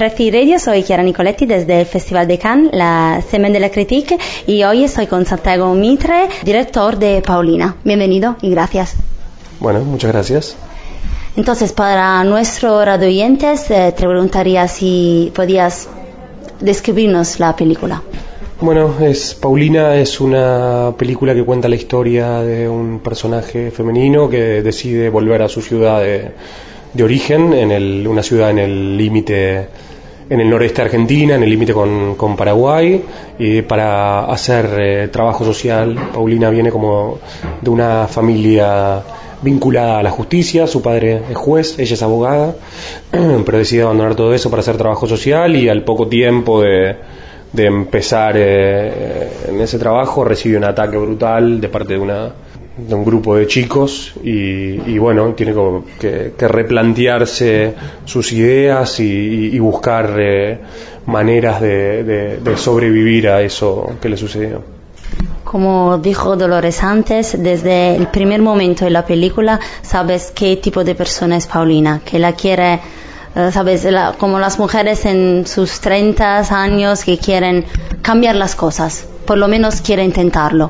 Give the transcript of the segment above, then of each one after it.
Prezi Radio, soy Chiara Nicoletti desde el Festival de Cannes, la Semaine de la Critique, y hoy estoy con Santiago Mitre, director de Paulina. Bienvenido y gracias. Bueno, muchas gracias. Entonces, para nuestros radioyentes, te preguntaría si podías describirnos la película. Bueno, Paulina es una película que cuenta la historia de un personaje femenino que decide volver a su ciudad de origen, una ciudad en el límite, en el noreste de Argentina, en el límite con Paraguay, y para hacer trabajo social. Paulina viene como de una familia vinculada a la justicia, su padre es juez, ella es abogada, pero decide abandonar todo eso para hacer trabajo social, y al poco tiempo de empezar en ese trabajo recibe un ataque brutal de parte de un grupo de chicos, y bueno, tiene que replantearse sus ideas y buscar maneras de sobrevivir a eso que le sucedió. Como dijo Dolores antes, desde el primer momento de la película sabes qué tipo de persona es Paulina, que la quiere, sabes, como las mujeres en sus 30 años que quieren cambiar las cosas, por lo menos quiere intentarlo.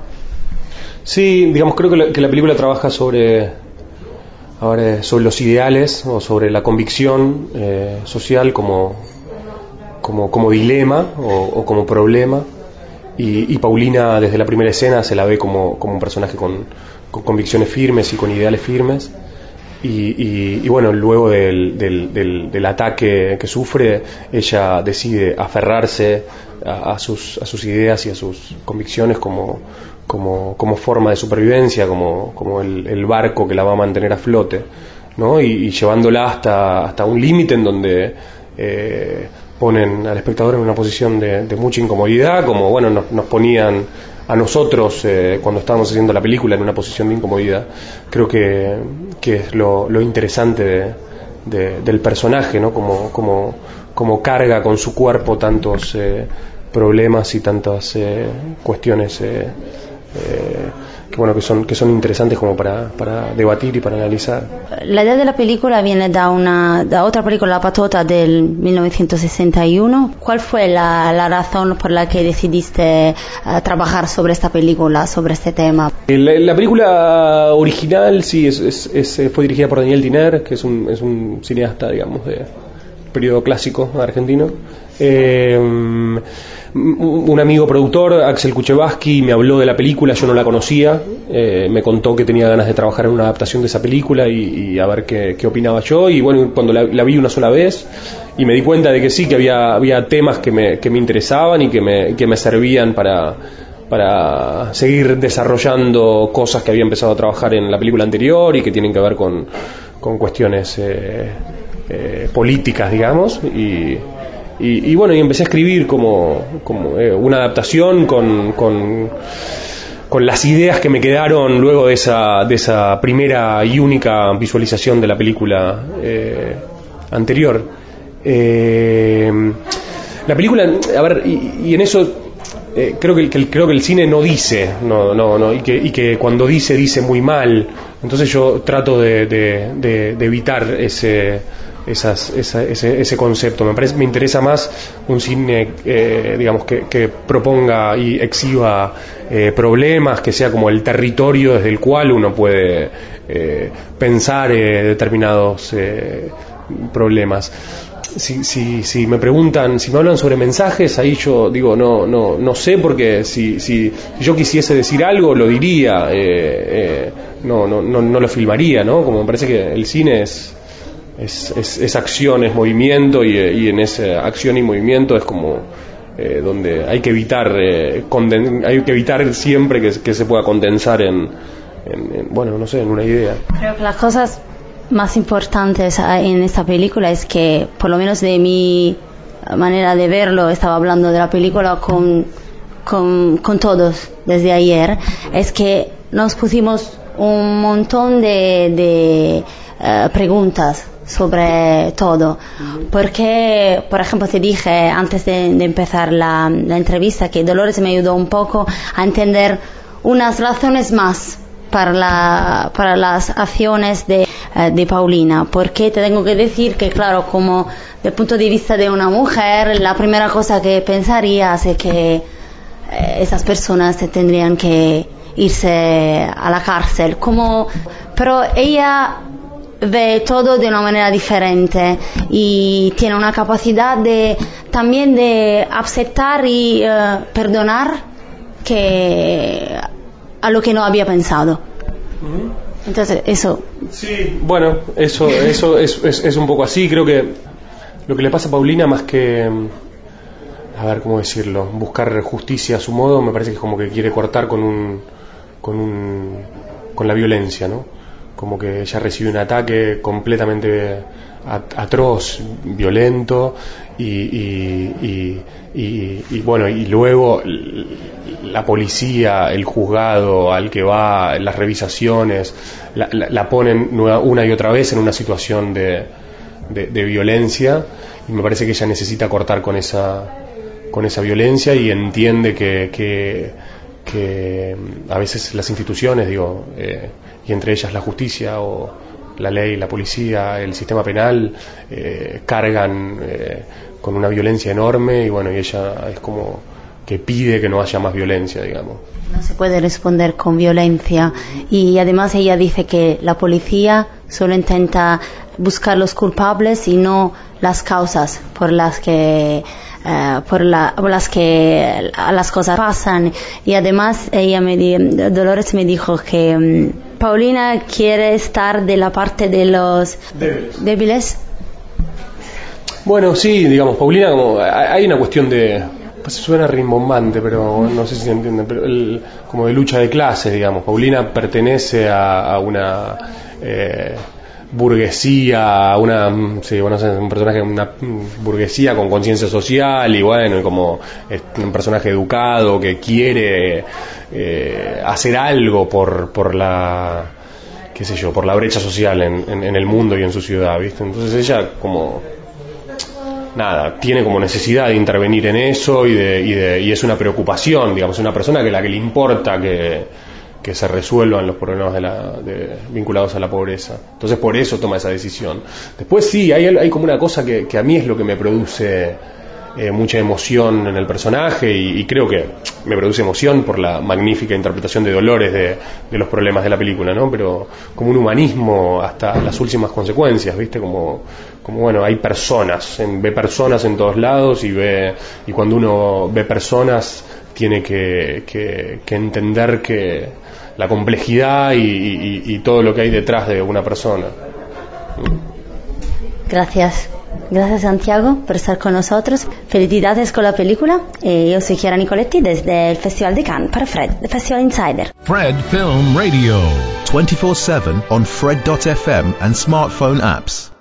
Sí, digamos, creo que la película trabaja sobre los ideales o sobre la convicción social como dilema o como problema. Y Paulina, desde la primera escena, se la ve como un personaje con convicciones firmes y con ideales firmes. Y bueno, luego del ataque que sufre, ella decide aferrarse a sus ideas y a sus convicciones como forma de supervivencia, como el barco que la va a mantener a flote, ¿no? Y llevándola hasta un límite en donde ponen al espectador en una posición de mucha incomodidad, como bueno, nos ponían a nosotros cuando estábamos haciendo la película en una posición de incomodidad. Creo que es lo interesante del personaje, ¿no? Como carga con su cuerpo tantos problemas y tantas cuestiones que son interesantes como para debatir y para analizar. La idea de la película viene da otra película, La Patota, del 1961. ¿Cuál fue la razón por la que decidiste trabajar sobre esta película, sobre este tema? La película original sí fue dirigida por Daniel Tiner, que es un cineasta, digamos, de periodo clásico argentino. Un amigo productor, Axel Kuchevaski, me habló de la película, yo no la conocía, me contó que tenía ganas de trabajar en una adaptación de esa película y a ver qué opinaba yo, y bueno, cuando la vi una sola vez y me di cuenta de que sí, que había temas que me interesaban y que me servían para seguir desarrollando cosas que había empezado a trabajar en la película anterior y que tienen que ver con cuestiones políticas, digamos, y bueno, y empecé a escribir como una adaptación con las ideas que me quedaron luego de esa primera y única visualización de la película anterior. La película, a ver, y en eso creo que el cine no dice, no, y que cuando dice muy mal. Entonces yo trato de evitar ese concepto. Me interesa más un cine digamos que proponga y exhiba problemas, que sea como el territorio desde el cual uno puede pensar determinados problemas. Si me preguntan, si me hablan sobre mensajes, ahí yo digo no sé, porque si yo quisiese decir algo lo diría, no lo filmaría, ¿no? Como me parece que el cine es acción, es movimiento, y en esa acción y movimiento es como donde hay que evitar siempre que se pueda condensar en una idea. Creo que las cosas más importantes en esta película es que, por lo menos de mi manera de verlo, estaba hablando de la película con todos desde ayer, es que nos pusimos un montón de preguntas sobre todo, porque, por ejemplo, te dije antes de empezar la entrevista que Dolores me ayudó un poco a entender unas razones más para las acciones de de Paulina, porque te tengo que decir que, claro, como desde el punto de vista de una mujer, la primera cosa que pensarías es que esas personas tendrían que irse a la cárcel, pero ella ve todo de una manera diferente y tiene una capacidad también de aceptar y perdonar a lo que no había pensado. Entonces eso. Sí, bueno, eso es un poco así. Creo que lo que le pasa a Paulina, más que, a ver cómo decirlo, buscar justicia a su modo, me parece que es como que quiere cortar con la violencia, ¿no? Como que ella recibe un ataque completamente atroz, violento, y bueno, y luego la policía, el juzgado al que va, las revisaciones, la ponen una y otra vez en una situación de violencia, y me parece que ella necesita cortar con esa violencia, y entiende que a veces las instituciones, y entre ellas la justicia o la ley, la policía, el sistema penal, cargan con una violencia enorme, y bueno, y ella es como que pide que no haya más violencia, digamos. No se puede responder con violencia, y además ella dice que la policía solo intenta buscar los culpables y no las causas por las que las cosas pasan. Y además Dolores me dijo que Paulina quiere estar de la parte de los débiles. Bueno, sí, digamos, Paulina, como hay una cuestión de, pues suena rimbombante, pero no sé si se entiende, pero como de lucha de clases, digamos. Paulina pertenece a una burguesía, un personaje, una burguesía con conciencia social, y bueno, y como un personaje educado que quiere hacer algo por la, qué sé yo, por la brecha social en el mundo y en su ciudad, ¿viste? Entonces ella como tiene como necesidad de intervenir en eso, y es una preocupación, digamos, una persona a la que le importa que se resuelvan los problemas vinculados a la pobreza. Entonces por eso toma esa decisión. Después sí, hay como una cosa que a mí es lo que me produce mucha emoción en el personaje, y creo que me produce emoción por la magnífica interpretación de Dolores de los problemas de la película, ¿no? Pero como un humanismo hasta las últimas consecuencias, ¿viste? Como bueno, hay personas, ve personas en todos lados, y cuando uno ve personas tiene que entender que la complejidad y todo lo que hay detrás de una persona. Gracias Santiago por estar con nosotros. Felicidades con la película. Yo soy Chiara Nicoletti desde el Festival de Cannes para Fred, el Festival Insider. Fred Film Radio 24/7 on Fred.fm and smartphone apps.